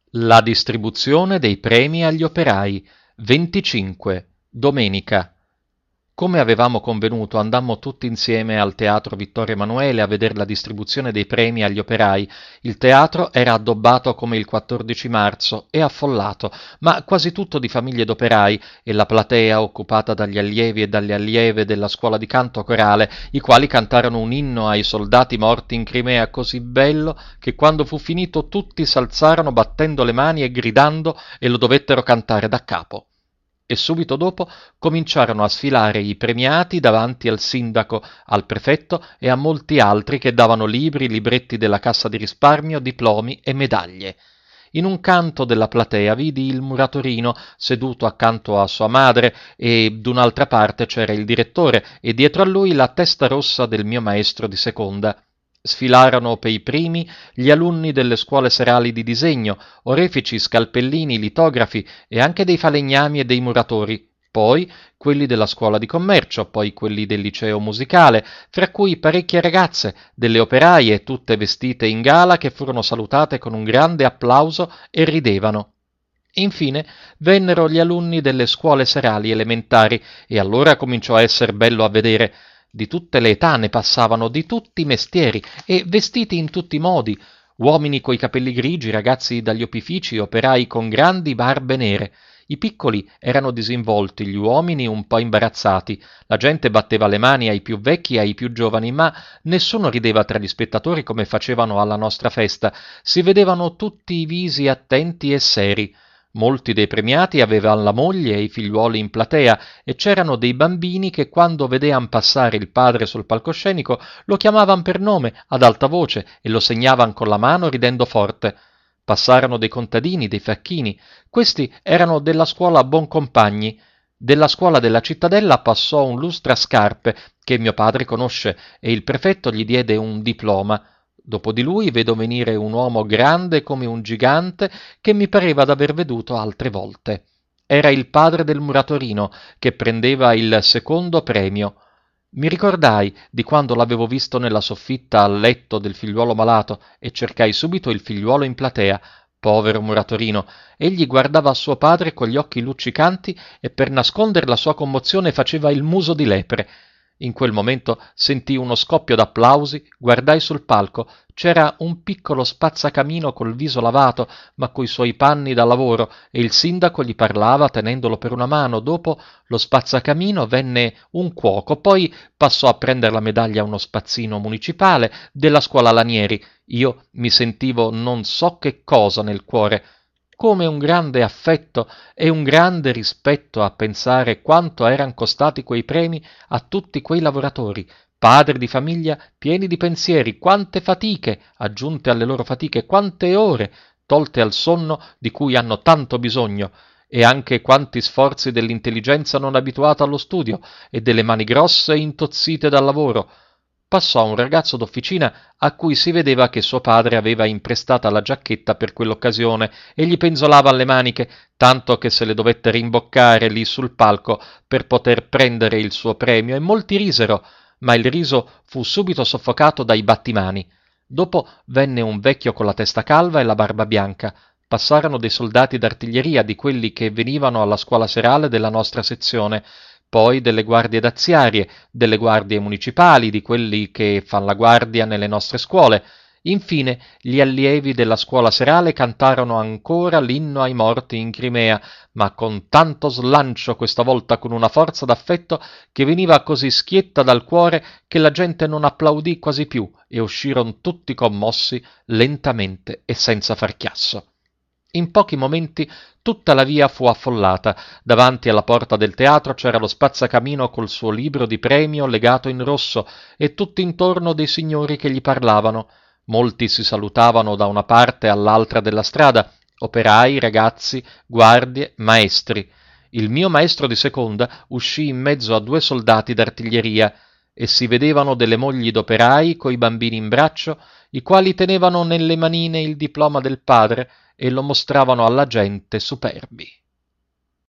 La distribuzione dei premi agli operai. 25. Domenica. Come avevamo convenuto, andammo tutti insieme al Teatro Vittorio Emanuele a vedere la distribuzione dei premi agli operai. Il teatro era addobbato come il 14 marzo e affollato, ma quasi tutto di famiglie d'operai, e la platea occupata dagli allievi e dalle allieve della scuola di canto corale, i quali cantarono un inno ai soldati morti in Crimea così bello che quando fu finito tutti s'alzarono battendo le mani e gridando e lo dovettero cantare da capo. E subito dopo cominciarono a sfilare i premiati davanti al sindaco, al prefetto e a molti altri che davano libri, libretti della cassa di risparmio, diplomi e medaglie. In un canto della platea vidi il muratorino seduto accanto a sua madre e d'un'altra parte c'era il direttore e dietro a lui la testa rossa del mio maestro di seconda. Sfilarono per primi gli alunni delle scuole serali di disegno, orefici, scalpellini, litografi e anche dei falegnami e dei muratori, poi quelli della scuola di commercio, poi quelli del liceo musicale, fra cui parecchie ragazze, delle operaie, tutte vestite in gala, che furono salutate con un grande applauso e ridevano. Infine vennero gli alunni delle scuole serali elementari e allora cominciò a esser bello a vedere. Di tutte le età ne passavano, di tutti i mestieri e vestiti in tutti i modi, uomini coi capelli grigi, ragazzi dagli opifici, operai con grandi barbe nere. I piccoli erano disinvolti, gli uomini un po' imbarazzati, la gente batteva le mani ai più vecchi e ai più giovani, ma nessuno rideva tra gli spettatori come facevano alla nostra festa, si vedevano tutti i visi attenti e seri. Molti dei premiati avevano la moglie e i figliuoli in platea e c'erano dei bambini che quando vedean passare il padre sul palcoscenico lo chiamavan per nome ad alta voce e lo segnavan con la mano ridendo forte. Passarono dei contadini, dei facchini. Questi erano della scuola Boncompagni. Della scuola della cittadella passò un lustrascarpe che mio padre conosce e il prefetto gli diede un diploma. Dopo di lui vedo venire un uomo grande come un gigante che mi pareva d'aver veduto altre volte. Era il padre del muratorino che prendeva il secondo premio. Mi ricordai di quando l'avevo visto nella soffitta al letto del figliuolo malato e cercai subito il figliuolo in platea. Povero muratorino, egli guardava suo padre con gli occhi luccicanti e per nascondere la sua commozione faceva il muso di lepre. In quel momento sentii uno scoppio d'applausi, guardai sul palco, c'era un piccolo spazzacamino col viso lavato, ma coi suoi panni da lavoro, e il sindaco gli parlava tenendolo per una mano. Dopo lo spazzacamino venne un cuoco, poi passò a prendere la medaglia uno spazzino municipale della scuola Lanieri. Io mi sentivo non so che cosa nel cuore, come un grande affetto e un grande rispetto a pensare quanto eran costati quei premi a tutti quei lavoratori, padri di famiglia pieni di pensieri, quante fatiche, aggiunte alle loro fatiche, quante ore tolte al sonno di cui hanno tanto bisogno, e anche quanti sforzi dell'intelligenza non abituata allo studio e delle mani grosse e intozzite dal lavoro. Passò un ragazzo d'officina a cui si vedeva che suo padre aveva imprestata la giacchetta per quell'occasione e gli penzolava le maniche, tanto che se le dovette rimboccare lì sul palco per poter prendere il suo premio, e molti risero, ma il riso fu subito soffocato dai battimani. Dopo venne un vecchio con la testa calva e la barba bianca. Passarono dei soldati d'artiglieria, di quelli che venivano alla scuola serale della nostra sezione, poi delle guardie daziarie, delle guardie municipali, di quelli che fan la guardia nelle nostre scuole. Infine gli allievi della scuola serale cantarono ancora l'inno ai morti in Crimea, ma con tanto slancio, questa volta con una forza d'affetto che veniva così schietta dal cuore che la gente non applaudì quasi più e uscirono tutti commossi lentamente e senza far chiasso. In pochi momenti tutta la via fu affollata. Davanti alla porta del teatro c'era lo spazzacamino col suo libro di premio legato in rosso e tutt'intorno dei signori che gli parlavano. Molti si salutavano da una parte all'altra della strada, operai, ragazzi, guardie, maestri. Il mio maestro di seconda uscì in mezzo a due soldati d'artiglieria e si vedevano delle mogli d'operai coi bambini in braccio, i quali tenevano nelle manine il diploma del padre e lo mostravano alla gente superbi.